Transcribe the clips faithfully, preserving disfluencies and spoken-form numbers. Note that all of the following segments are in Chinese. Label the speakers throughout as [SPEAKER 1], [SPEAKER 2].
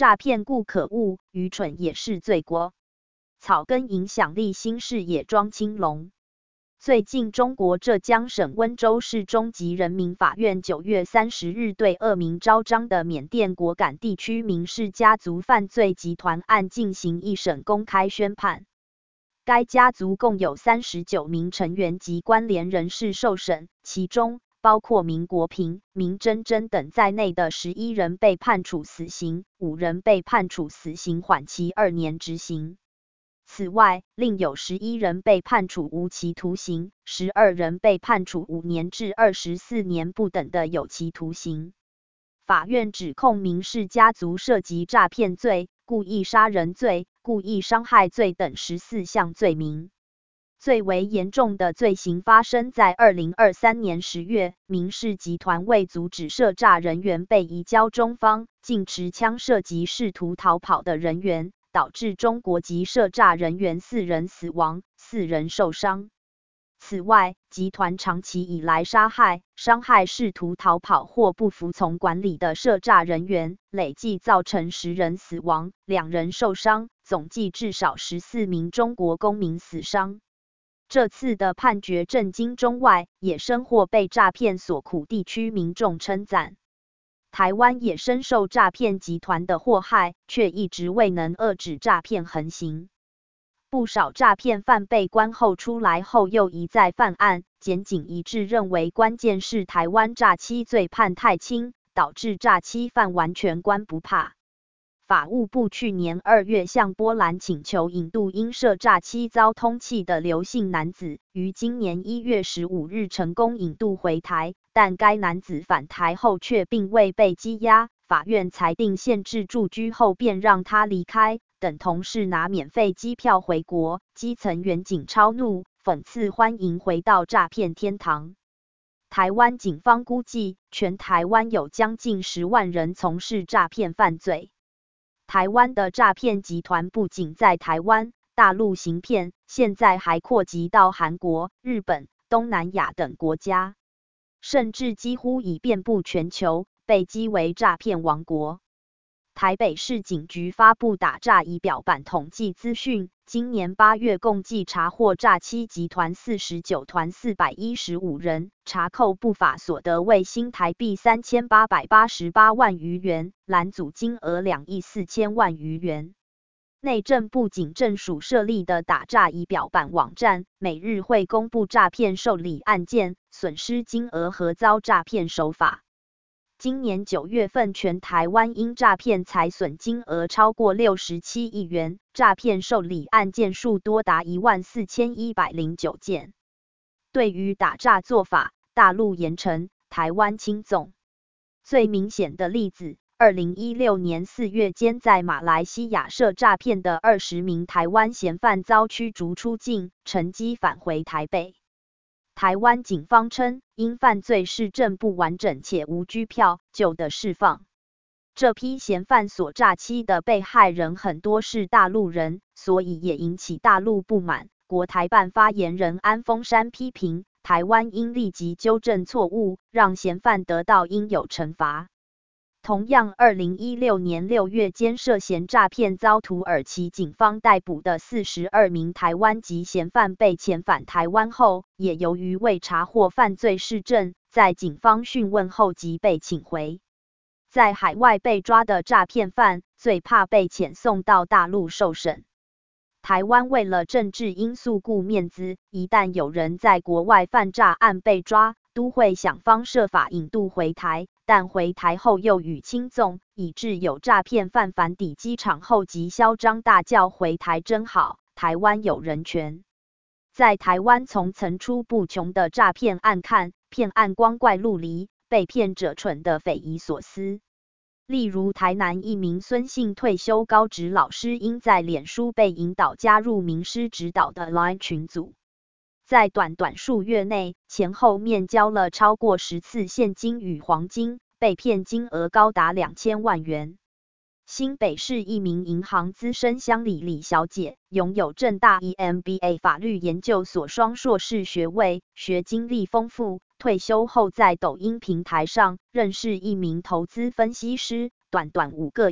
[SPEAKER 1] 诈骗故可恶，愚蠢也是罪过。草根影响力新视野庄青龙。最近，中国浙江省温州市中级人民法院九月三十日对恶名昭彰的缅甸果敢地区民氏家族犯罪集团案进行一审公开宣判。该家族共有三十九名成员及关联人士受审，其中包括明国平、明珍珍等在内的十一人被判处死刑，五人被判处死刑缓期二年执行。此外，另有十一人被判处无期徒刑，十二人被判处五年至二十四年不等的有期徒刑。法院指控明氏家族涉及诈骗罪、故意杀人罪、故意伤害罪等十四项罪名。最为严重的罪行发生在二零二三年十月，明氏集团为阻止涉诈人员被移交中方，竟持枪射击试图逃跑的人员，导致中国籍涉诈人员四人死亡，四人受伤。此外，集团长期以来杀害、伤害试图逃跑或不服从管理的涉诈人员，累计造成十人死亡，两人受伤，总计至少十四名中国公民死伤。这次的判决震惊中外，也深获被诈骗所苦地区民众称赞。台湾也深受诈骗集团的祸害，却一直未能遏止诈骗横行。不少诈骗犯被关后出来后又一再犯案，检警一致认为关键是台湾诈欺罪判太轻，导致诈欺犯完全关不怕。法务部去年二月向波兰请求引渡因涉诈欺遭通缉的刘姓男子，于今年一月十五日成功引渡回台，但该男子返台后却并未被羁押，法院裁定限制住居后便让他离开，等同是拿免费机票回国。基层员警超怒，讽刺欢迎回到诈骗天堂。台湾警方估计，全台湾有将近十万人从事诈骗犯罪。台湾的诈骗集团不仅在台湾、大陆行骗，现在还扩及到韩国、日本、东南亚等国家，甚至几乎已遍布全球，被讥为诈骗王国。台北市警局发布打诈仪表板统计资讯，今年八月共计查获诈欺集团四十九团四百一十五人，查扣不法所得为新台币三千八百八十八万余元，拦阻金额两亿四千万余元。内政部警政署设立的打诈仪表板网站，每日会公布诈骗受理案件、损失金额和遭诈骗手法。今年九月份，全台湾因诈骗财损金额超过六十七亿元，诈骗受理案件数多达一万四千一百零九件。对于打诈做法，大陆严惩，台湾轻纵。最明显的例子，二零一六年四月间在马来西亚涉诈骗的二十名台湾嫌犯遭驱逐出境，乘机返回台北。台湾警方称，因犯罪事证不完整且无拘票，就的释放。这批嫌犯所诈欺的被害人很多是大陆人，所以也引起大陆不满。国台办发言人安峰山批评，台湾应立即纠正错误，让嫌犯得到应有惩罚。同样，二零一六年六月间涉嫌诈骗遭土耳其警方逮捕的四十二名台湾籍嫌犯被遣返台湾后，也由于未查获犯罪事证，在警方讯问后即被请回。在海外被抓的诈骗犯，最怕被遣送到大陆受审。台湾为了政治因素顾面子，一旦有人在国外犯诈案被抓，都会想方设法引渡回台，但回台后又予轻纵，以致有诈骗犯返抵机场后即嚣张大叫回台真好，台湾有人权。在台湾从层出不穷的诈骗案看，骗案光怪陆离，被骗者蠢得匪夷所思。例如台南一名孙姓退休高职老师，因在脸书被引导加入名师指导的 LINE 群组，在短短数月内，前后面交了超过十次现金与黄金，被骗金额高达两千万元。新北市一名银行资深乡里李小姐，拥有政大 E M B A 法律研究所双硕士学位，学经历丰富。退休后在抖音平台上认识一名投资分析师，短短五个月，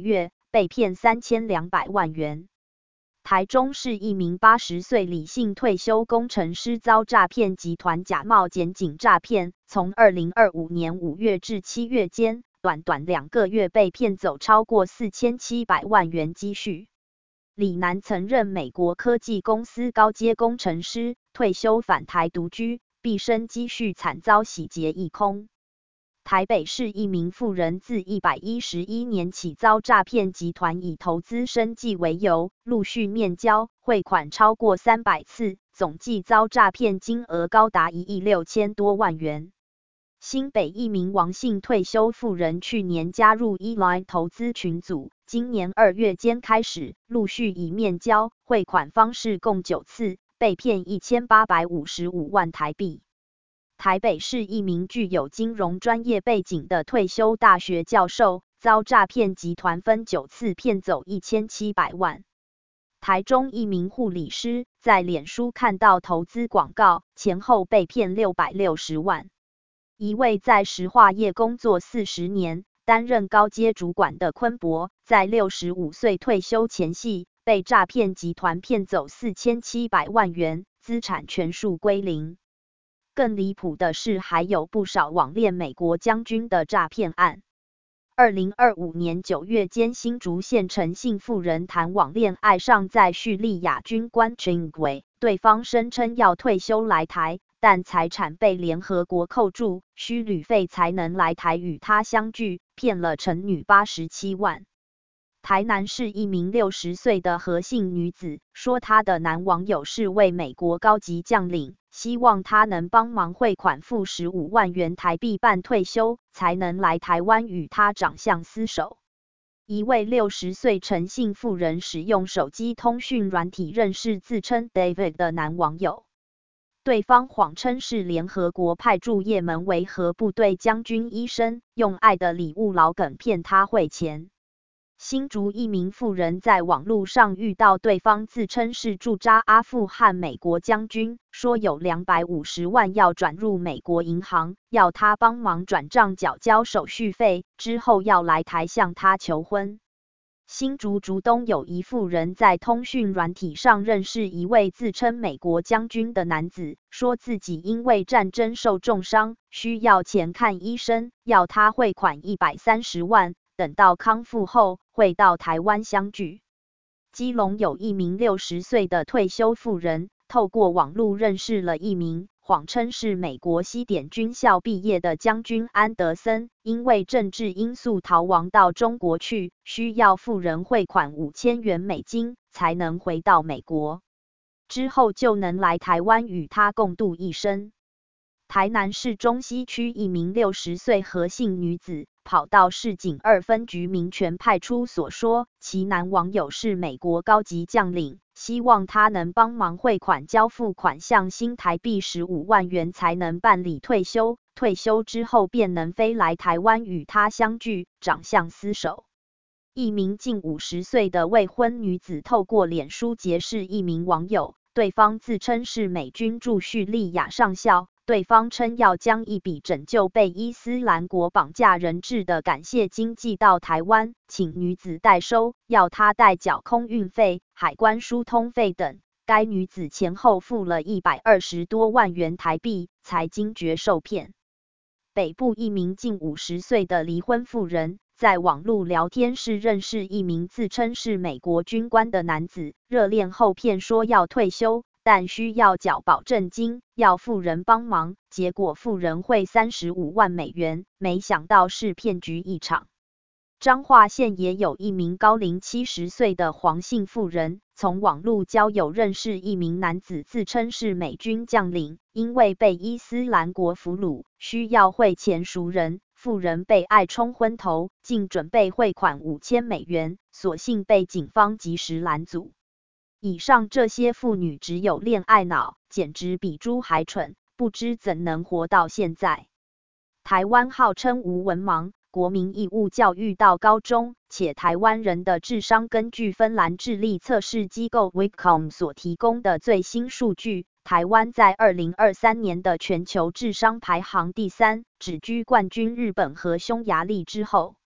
[SPEAKER 1] 被骗三千两百万元。台中市一名八十岁李姓退休工程师遭诈骗集团假冒检警诈骗，从二零二五年五月至七月间，短短两个月被骗走超过四千七百万元积蓄。李男曾任美国科技公司高阶工程师，退休返台独居，毕生积蓄惨遭洗劫一空。台北市一名妇人自一百一十一年起遭诈骗集团以投资生计为由，陆续面交，汇款超过三百次，总计遭诈骗金额高达一亿六千多万元。新北一名王姓退休妇人去年加入 E-Line 投资群组，今年二月间开始，陆续以面交、汇款方式共九次，被骗一千八百五十五万台币。台北市一名具有金融专业背景的退休大学教授，遭诈骗集团分九次骗走一千七百万。台中一名护理师在脸书看到投资广告，前后被骗六百六十万。一位在石化业工作四十年，担任高阶主管的昆博，在六十五岁退休前夕，被诈骗集团骗走四千七百万元，资产全数归零。更离谱的是，还有不少网恋美国将军的诈骗案。二零二五年九月间，新竹县陈姓妇人谈网恋爱上在叙利亚军官军轨，对方声称要退休来台，但财产被联合国扣住，需旅费才能来台与他相聚，骗了陈女八十七万。台南市一名六十岁的何姓女子说，她的男网友是位美国高级将领，希望她能帮忙汇款付十五万元台币办退休，才能来台湾与他长相厮守。一位六十岁陈姓妇人使用手机通讯软体认识自称 David 的男网友，对方谎称是联合国派驻也门维和部队将军医生，用爱的礼物老梗骗他汇钱。新竹一名妇人在网络上遇到对方自称是驻扎阿富汗美国将军，说有两百五十万要转入美国银行，要他帮忙转账缴交手续费，之后要来台向他求婚。新竹竹东有一妇人在通讯软体上认识一位自称美国将军的男子，说自己因为战争受重伤，需要钱看医生，要他汇款一百三十万。等到康复后，会到台湾相聚。基隆有一名六十岁的退休妇人，透过网络认识了一名谎称是美国西点军校毕业的将军安德森，因为政治因素逃亡到中国去，需要妇人汇款五千元美金，才能回到美国，之后就能来台湾与他共度一生。台南市中西区一名六十岁何姓女子，跑到市警二分局民权派出所说，其男网友是美国高级将领，希望他能帮忙汇款交付款项新台币十五万元才能办理退休，退休之后便能飞来台湾与他相聚，长相厮守。一名近五十岁的未婚女子透过脸书结识一名网友，对方自称是美军驻叙利亚上校，对方称要将一笔拯救被伊斯兰国绑架人质的感谢金寄到台湾，请女子代收，要她代缴空运费、海关疏通费等。该女子前后付了一百二十多万元台币，才惊觉受骗。北部一名近五十岁的离婚妇人，在网络聊天室认识一名自称是美国军官的男子，热恋后骗说要退休，但需要缴保证金，要妇人帮忙，结果妇人汇三十五万美元，没想到是骗局一场。彰化县也有一名高龄七十岁的黄姓妇人，从网络交友认识一名男子，自称是美军将领，因为被伊斯兰国俘虏，需要汇钱赎人，妇人被爱冲昏头，竟准备汇款五千美元，所幸被警方及时拦阻。以上这些妇女只有恋爱脑，简直比猪还蠢，不知怎能活到现在。台湾号称无文盲，国民义务教育到高中，且台湾人的智商根据芬兰智力测试机构 Wicom 所提供的最新数据，台湾在二零二三年的全球智商排行第三，只居冠军日本和匈牙利之后。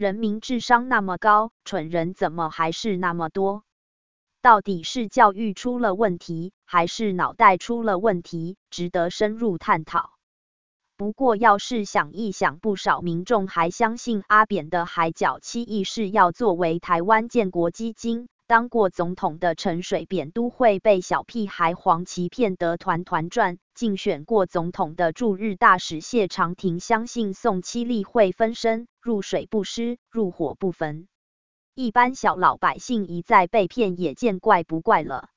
[SPEAKER 1] 人民智商那么高，蠢人怎么还是那么多？到底是教育出了问题，还是脑袋出了问题，值得深入探讨。不过要是想一想，不少民众还相信阿扁的海角七亿是要作为台湾建国基金，当过总统的陈水扁都会被小屁孩黄旗骗得团团转，竞选过总统的驻日大使谢长廷相信宋七力会分身，入水不湿，入火不焚。一般小老百姓一再被骗，也见怪不怪了。